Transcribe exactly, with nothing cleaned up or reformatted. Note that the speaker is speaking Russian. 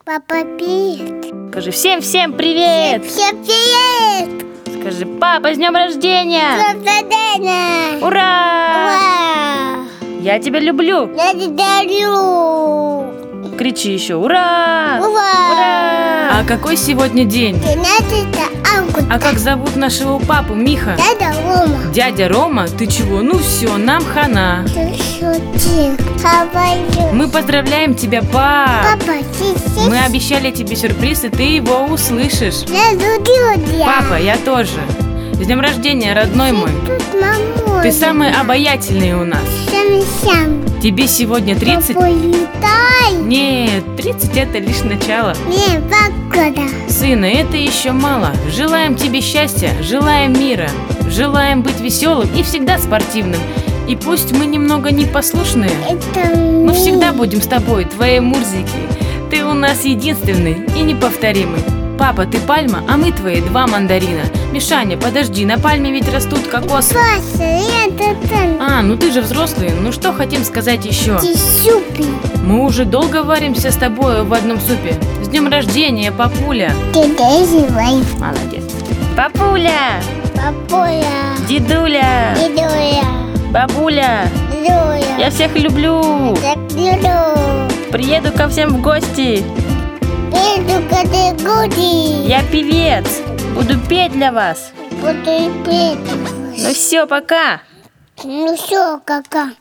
Папа, привет. Скажи всем-всем привет! Всем привет! Скажи, папа, с днем рождения! С днем рождения! Ура! Ура! Я тебя люблю! Я тебя люблю! Кричи еще, ура! Ура! Ура! А какой сегодня день? тринадцатое августа. А как зовут нашего папу, Миха? Дядя Рома. Дядя Рома? Ты чего? Ну все, нам хана. Ты шутил. Хаваю. Мы поздравляем тебя, пап! Папа, сиси. Мы обещали тебе сюрприз, и ты его услышишь. Я люблю тебя. Папа, я тоже. С днем рождения, родной мой. Тут мамой. Ты самый обаятельный у нас. Сам-сам. Тебе сегодня тридцать? Папа, летай. Нет, тридцать это лишь начало. Не, погода. Сына, это еще мало. Желаем тебе счастья, желаем мира, желаем быть веселым и всегда спортивным. И пусть мы немного непослушные, Это мы всегда будем с тобой, твоей Мурзики. Ты у нас единственный и неповторимый. Папа, ты пальма, а мы твои два мандарина. Мишаня, подожди, на пальме ведь растут кокосы. Паша, это там. А, ну ты же взрослый, ну что хотим сказать еще? Ты супер. Мы уже долго варимся с тобой в одном супе. С днем рождения, папуля. Ты доживай. Молодец. Папуля, Папуля. дедуля, Дедуля. бабуля, Дедуля. я всех люблю. Так люблю. Приеду ко всем в гости. Иду к этой гуди. Я певец. Буду петь для вас. Буду петь. Ну все, пока. Ну все, кака.